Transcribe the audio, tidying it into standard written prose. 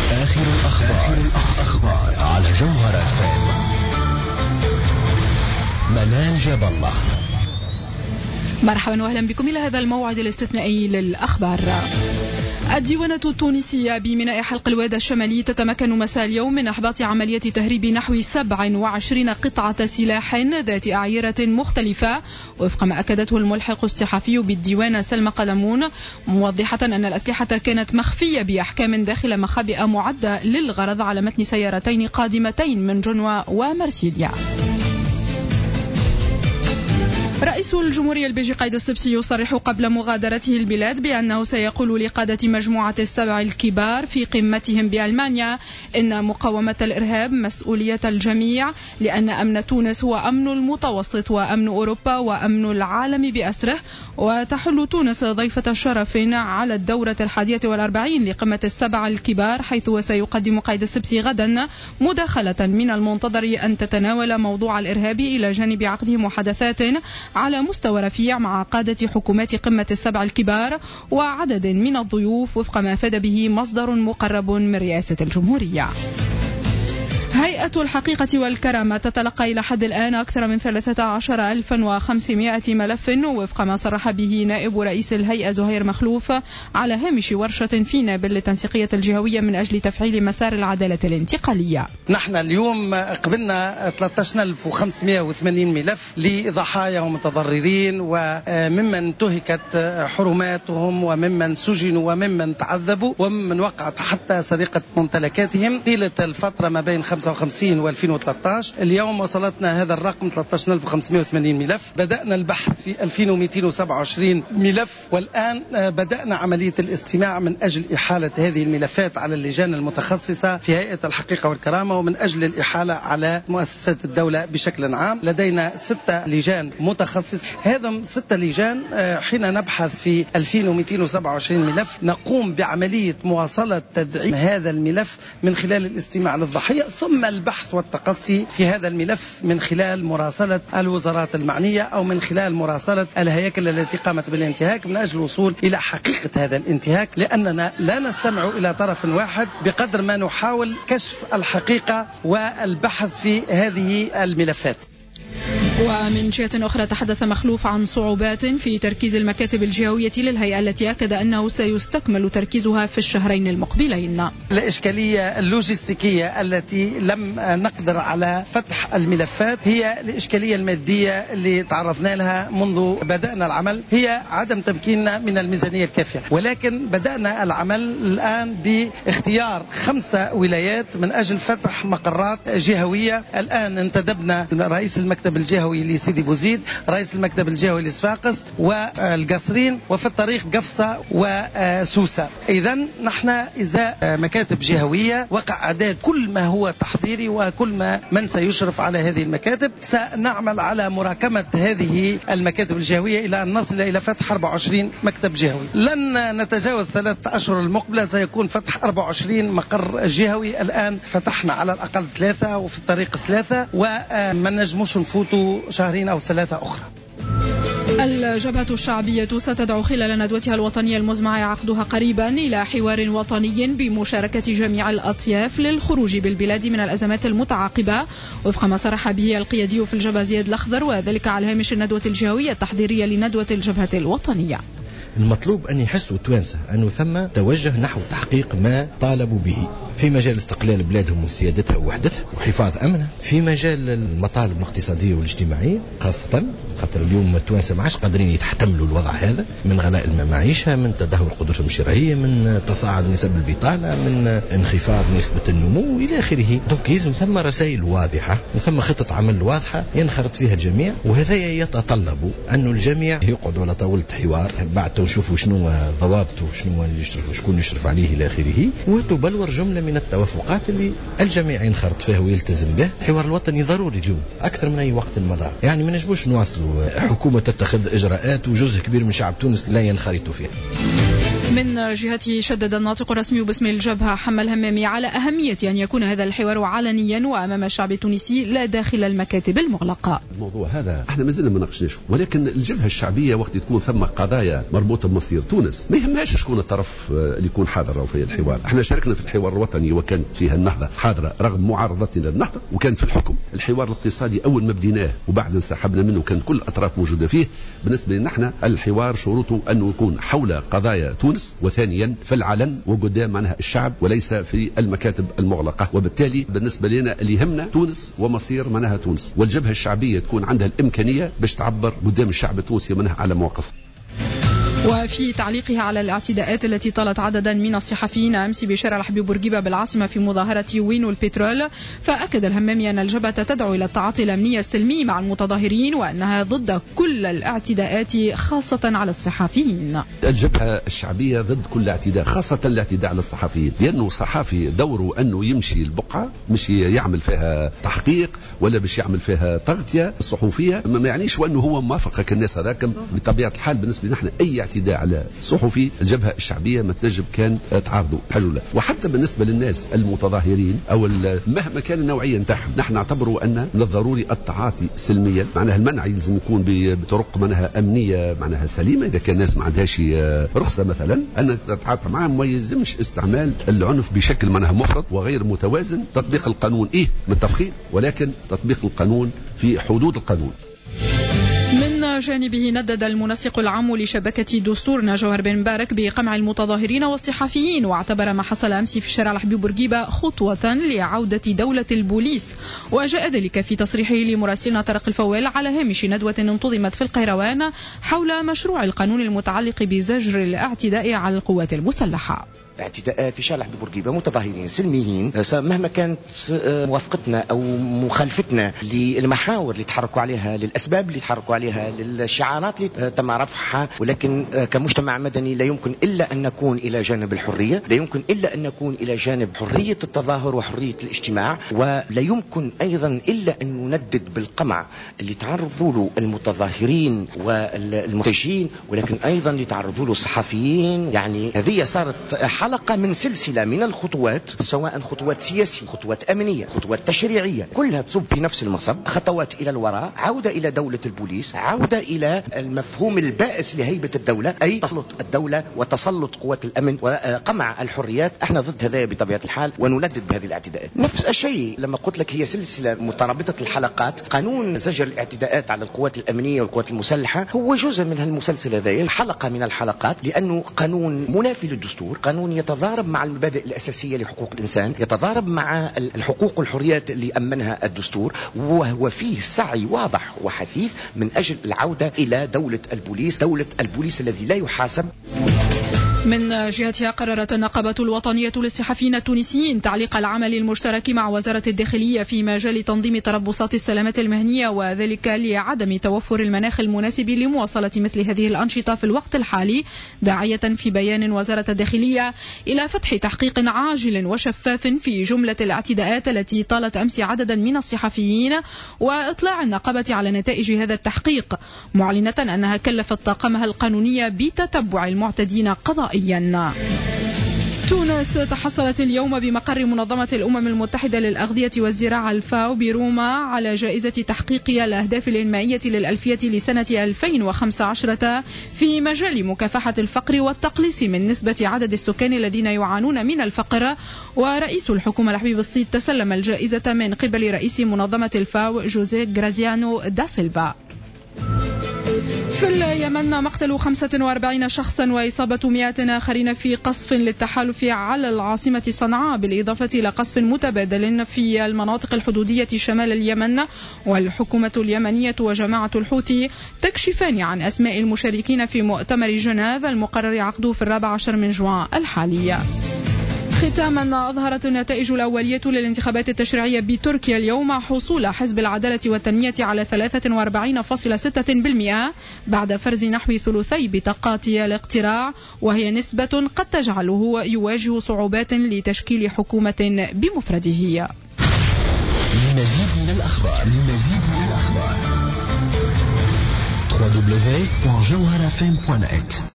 آخر الأخبار على جوهر FM. منال جاب الله. مرحبا وأهلا بكم إلى هذا الموعد الاستثنائي للأخبار. الديوانة التونسية بميناء حلق الوادي الشمالي تتمكن مساء اليوم من إحباط عملية تهريب نحو 27 قطعة سلاح ذات أعيرة مختلفة، وفق ما أكدته الملحق الصحفي بالديوان سلمى قلمون، موضحة أن الأسلحة كانت مخفية بأحكام داخل مخابئ معدة للغرض على متن سيارتين قادمتين من جنوة ومرسيليا. رئيس الجمهورية البيجي قايد السبسي يصرح قبل مغادرته البلاد بأنه سيقول لقادة مجموعة السبع الكبار في قمتهم بألمانيا إن مقاومة الإرهاب مسؤولية الجميع، لأن أمن تونس هو أمن المتوسط وأمن أوروبا وأمن العالم بأسره. وتحل تونس ضيفة الشرف على الدورة 41 لقمة السبع الكبار، حيث سيقدم قايد السبسي غدا مداخلة من المنتظر أن تتناول موضوع الإرهاب إلى جانب عقد محادثات على مستوى رفيع مع قادة حكومات قمة السبع الكبار وعدد من الضيوف، وفق ما أفاد به مصدر مقرب من رئاسة الجمهورية. هيئة الحقيقة والكرامة تتلقى إلى حد الآن أكثر من 13,500 ملف، وفق ما صرح به نائب رئيس الهيئة زهير مخلوف على هامش ورشة في نابل للتنسيقية الجهوية من أجل تفعيل مسار العدالة الانتقالية. نحن اليوم قبلنا 13,580 ملف لضحايا ومتضررين وممن انتهكت حرماتهم وممن سجنوا وممن تعذبوا وممن وقعت حتى سرقة ممتلكاتهم طيلة الفترة ما بين 55 و 2013. اليوم وصلتنا هذا الرقم 13,580 ملف. بدأنا البحث في 2,227 ملف، والآن بدأنا عملية الاستماع من أجل إحالة هذه الملفات على اللجان المتخصصة في هيئة الحقيقة والكرامة، ومن أجل الإحالة على مؤسسات الدولة بشكل عام. لدينا 6 لجان متخصصة. هذم 6 لجان حين نبحث في 2,227 ملف نقوم بعملية مواصلة تدعيم هذا الملف من خلال الاستماع للضحية، ثم البحث والتقصي في هذا الملف من خلال مراسلة الوزارات المعنية أو من خلال مراسلة الهياكل التي قامت بالانتهاك من أجل الوصول إلى حقيقة هذا الانتهاك، لأننا لا نستمع إلى طرف واحد بقدر ما نحاول كشف الحقيقة والبحث في هذه الملفات. ومن جهة أخرى تحدث مخلوف عن صعوبات في تركيز المكاتب الجهوية للهيئة التي أكد أنه سيستكمل تركيزها في الشهرين المقبلين. الإشكالية اللوجستيكية التي لم نقدر على فتح الملفات هي الإشكالية المادية اللي تعرضنا لها منذ بدأنا العمل، هي عدم تمكيننا من الميزانية الكافية، ولكن بدأنا العمل الآن باختيار 5 ولايات من أجل فتح مقرات جهوية. الآن انتدبنا رئيس المكتب الجهوي لسيدي بوزيد، رئيس المكتب الجهوي لصفاقس والقصرين، وفي الطريق قفصة وسوسة. إذا نحن إذا مكاتب جهوية وقع أعداد كل ما هو تحضيري وكل من سيشرف على هذه المكاتب. سنعمل على مراكمة هذه المكاتب الجهوية إلى أن نصل إلى فتح 24 مكتب جهوي. لن نتجاوز 3 أشهر المقبلة سيكون فتح 24 مقر جهوي. الآن فتحنا على الأقل 3 وفي الطريق 3، وما نجموش نفوتوا شهرين أو 3 أخرى. الجبهة الشعبية ستدعو خلال ندوتها الوطنية المزمع عقدها قريبا إلى حوار وطني بمشاركة جميع الأطياف للخروج بالبلاد من الأزمات المتعاقبة، وفق ما صرح به القيادي في الجبهة زياد الأخضر، وذلك على هامش الندوة الجهوية التحضيرية لندوة الجبهة الوطنية. المطلوب أن يحسوا التوانسة أنه ثم توجه نحو تحقيق ما طالبوا به في مجال استقلال بلادهم وسيادتها ووحدتها وحفاظ أمنها، في مجال المطالب الاقتصادية والاجتماعية خاصة خاطر اليوم التوانسة ما عادش قادرين يتحملوا الوضع هذا، من غلاء المعيشة، من تدهور القدرة الشرائية، من تصاعد نسب البطالة، من انخفاض نسبة النمو إلى آخره. دونك يلزم ثم رسائل واضحة وثم خطة عمل واضحة ينخرط فيها الجميع، وهذا يتطلب أن الجميع يقعدوا على طاولة حوار بعد نشوفوا شنو ضوابطه وشنو شكون يشرف عليه إلى آخره، وتبلور جملة من التوافقات اللي الجميع ينخرط فيها ويلتزم به. الحوار الوطني ضروري اليوم أكثر من أي وقت مضى، يعني ما نجبوش نواصلوا حكومة تتخذ إجراءات وجزء كبير من شعب تونس لا ينخرط فيها. من جهته شدد الناطق الرسمي باسم الجبهة حمى الهمامي على أهمية أن يكون هذا الحوار علنيا وأمام الشعب التونسي لا داخل المكاتب المغلقة. الموضوع هذا احنا ما زلنا ما ناقشناش، ولكن الجبهة الشعبية وقت تكون ثم قضايا مربوطة بمصير تونس ما يهمهاش شكون الطرف اللي يكون حاضر في الحوار. احنا شاركنا في الحوار الوطني وكان فيها النهضة حاضرة رغم معارضتنا للنهضة، وكان في الحكم الحوار الاقتصادي أول ما بديناه وبعد انسحبنا منه كان كل الأطراف موجودة فيه. بالنسبة لنا احنا الحوار شروطه أنه يكون حول قضايا تونس، وثانيا في العلن وقدام معناها الشعب وليس في المكاتب المغلقة. وبالتالي بالنسبة لنا اللي يهمنا تونس ومصير معناها تونس، والجبهة الشعبية تكون عندها الإمكانية باش تعبر قدام الشعب التونسي منها على مواقف. وفي تعليقها على الاعتداءات التي طالت عددا من الصحفيين أمس بشارع الحبيب بورقيبة بالعاصمة في مظاهرة وينو البترول، فأكد الهمامي أن الجبهة تدعو إلى التعاطي الأمني السلمي مع المتظاهرين وأنها ضد كل الاعتداءات خاصة على الصحفيين. الجبهة الشعبية ضد كل اعتداء خاصة الاعتداء على الصحفيين، لأنه صحافي دوره أنه يمشي البقعة مش يعمل فيها تحقيق ولا باش يعمل فيها تغطية الصحفية. ما يعنيش وأنه هو موافق كالناس هذاك. بطبيعة الحال بالنسبة لنا احنا أي اعتداء على صحفي الجبهة الشعبية ما تنجم كان تعارضوا حجولة. وحتى بالنسبة للناس المتظاهرين أو مهما كان النوعية نتاعهم نحن نعتبروا أن من الضروري التعاطي سلميا، معناها المنع لازم يكون بطرق معناها أمنية معناها سليمة. إذا كان الناس ما عندهاش رخصة مثلا أن تتعاطى معهم، ما يلزمش استعمال العنف بشكل معناها مفرط وغير متوازن. تطبيق القانون متفقين، ولكن تطبيق القانون في حدود القانون. من جانبه ندد المنسق العام لشبكة دستورنا جوهر بن مبارك بقمع المتظاهرين والصحفيين، واعتبر ما حصل أمس في شارع الحبيب بورقيبة خطوة لعودة دولة البوليس. وجاء ذلك في تصريحه لمراسلنا طارق الفوال على هامش ندوة انتظمت في القيروان حول مشروع القانون المتعلق بزجر الاعتداء على القوات المسلحة. اعتداءات في شارع الحبيب بورقيبة متظاهرين سلميين، مهما كانت موافقتنا أو مخالفتنا للمحاور اللي تحركوا عليها، للأسباب اللي تحركوا عليها، للشعارات اللي تم رفعها، ولكن كمجتمع مدني لا يمكن إلا أن نكون إلى جانب الحرية، لا يمكن إلا أن نكون إلى جانب حرية التظاهر وحرية الاجتماع، ولا يمكن أيضا إلا أن نندد بالقمع اللي تعرضوا له المتظاهرين والمحتجين، ولكن أيضا اللي تعرضوا له الصحفيين. يعني هذه صارت حلقة من سلسلة من الخطوات، سواء خطوات سياسية، خطوات أمنية، خطوات تشريعية، كلها تصب في نفس المصب. خطوات إلى الوراء، عودة إلى دولة البوليس، عودة إلى المفهوم البائس لهيبة الدولة، أي تسلط الدولة وتسلط قوات الأمن وقمع الحريات. احنا ضد هذا بطبيعة الحال وندد بهذه الاعتداءات. نفس الشيء لما قلت لك هي سلسلة مترابطة الحلقات. قانون زجر الاعتداءات على القوات الأمنية والقوات المسلحة هو جزء من هالمسلسل هذا، حلقة من الحلقات، لأنه قانون منافي للدستور، قانون يتضارب مع المبادئ الأساسية لحقوق الإنسان، يتضارب مع الحقوق والحريات اللي أمنها الدستور، وهو فيه سعي واضح وحثيث من أجل العودة إلى دولة البوليس الذي لا يحاسب. من جهتها قررت النقابة الوطنية للصحفيين التونسيين تعليق العمل المشترك مع وزارة الداخلية في مجال تنظيم تربصات السلامة المهنية، وذلك لعدم توفر المناخ المناسب لمواصلة مثل هذه الأنشطة في الوقت الحالي، داعية في بيان وزارة الداخلية إلى فتح تحقيق عاجل وشفاف في جملة الاعتداءات التي طالت أمس عددا من الصحفيين، وإطلاع النقابة على نتائج هذا التحقيق، معلنة أنها كلفت طاقمها القانونية بتتبع المعتدين قضائيا. تونس تحصلت اليوم بمقر منظمة الأمم المتحدة للأغذية والزراعة الفاو بروما على جائزة تحقيق الأهداف الإنمائية للألفية لسنة 2015 في مجال مكافحة الفقر والتقليص من نسبة عدد السكان الذين يعانون من الفقر. ورئيس الحكومة الحبيب الصيد تسلم الجائزة من قبل رئيس منظمة الفاو جوزيه غرازيانو دا سيلفا. في اليمن مقتل 45 شخصا وإصابة 100 آخرين في قصف للتحالف على العاصمة صنعاء، بالإضافة إلى قصف متبادل في المناطق الحدودية شمال اليمن. والحكومة اليمنية وجماعة الحوثي تكشفان عن أسماء المشاركين في مؤتمر جنيف المقرر عقده في 14 من جوان الحالي. ختاما، أظهرت النتائج الأولية للانتخابات التشريعية بتركيا اليوم حصول حزب العدالة والتنمية على 43.6% بعد فرز نحو ثلثي بطاقات الاقتراع، وهي نسبة قد تجعله يواجه صعوبات لتشكيل حكومة بمفرده. لمزيد من الأخبار www.jawharfm.net